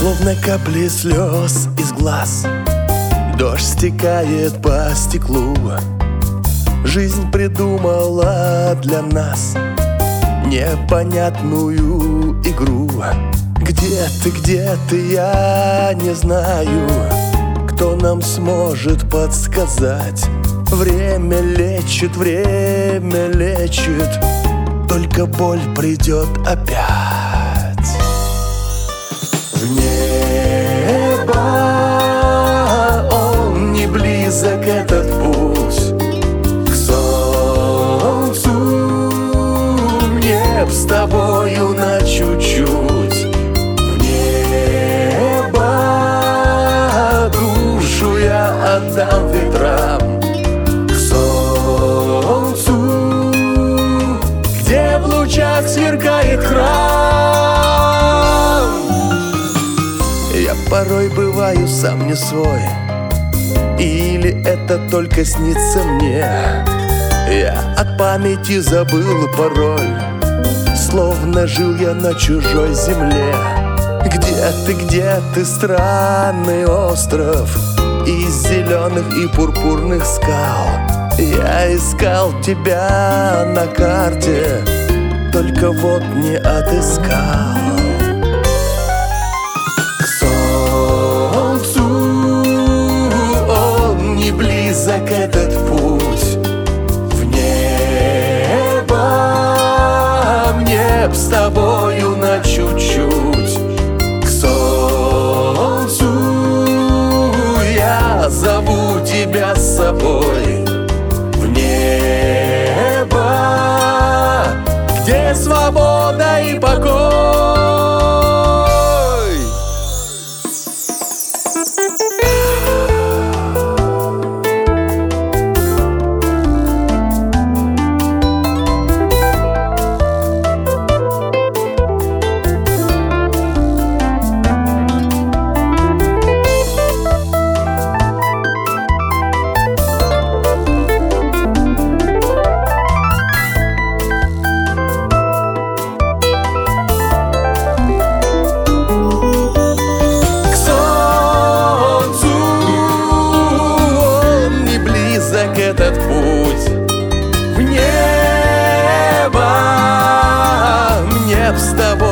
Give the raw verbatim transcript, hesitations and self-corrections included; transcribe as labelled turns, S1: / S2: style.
S1: Словно капли слез из глаз, дождь стекает по стеклу. Жизнь придумала для нас непонятную игру. Где ты, где ты, я не знаю, кто нам сможет подсказать. Время лечит, время лечит, только боль придет опять. В небо он не близок, этот путь к солнцу. Мне б с тобою на чуть-чуть. В небо душу я отдам ветрам, к солнцу, где в лучах сверкает храм. Я порой бываю сам не свой, или это только снится мне? Я от памяти забыл пароль, словно жил я на чужой земле. Где ты, где ты, странный остров из зеленых и пурпурных скал? Я искал тебя на карте, только вот не отыскал. К солнцу он не близок, этот путь. В небо мне б с тобою на чуть-чуть. К солнцу я зову тебя с собой. В небо, где свобода и покой. Этот путь в небо, мне б с тобой